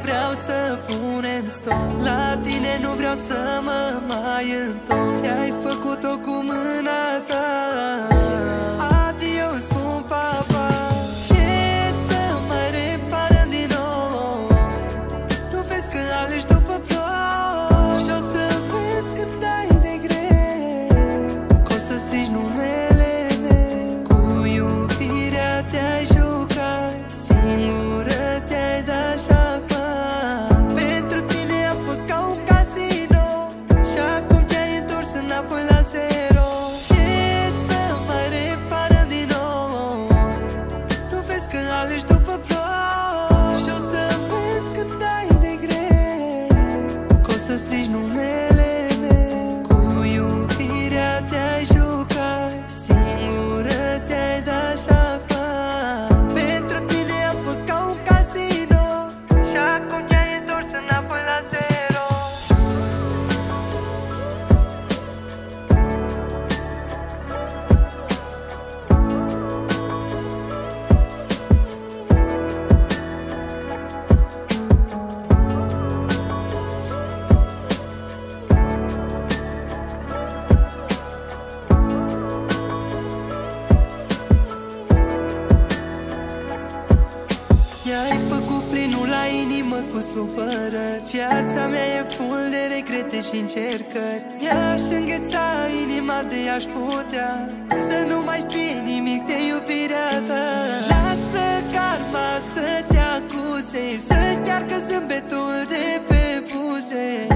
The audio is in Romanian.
vreau să punem stop. La tine nu vreau să mă mai întorc. Ți-ai făcut-o cu mâna ta. Adio, spun papa. Ce să mai reparăm din nou? Nu vezi că alegi după ploi? Și o să vezi când ai de greu, că o să strigi numele meu. Cu iubirea te-ai jucat, singură ți-ai dat șahmat. Pentru tine am fost ca un casino și acum te-ai întors înapoi la zero. Ce să mai reparăm din nou? Nu vezi că alegi după ploi? Și o să vezi când ai de greu, că o să strigi numele meu. Cu iubirea te-ai jucat, singură ți-ai dat șahmat. Pentru tine am fost ca un casino și acum te-ai întors înapoi la zero. I-ai făcut plinul la inimă cu supărări. Viața mea e full de regrete și încercări. Mi-aș îngheța inima de aș putea să nu mai știi nimic de iubirea ta. Lasă karma să te acuze, să șteargă zâmbetul de pe buze.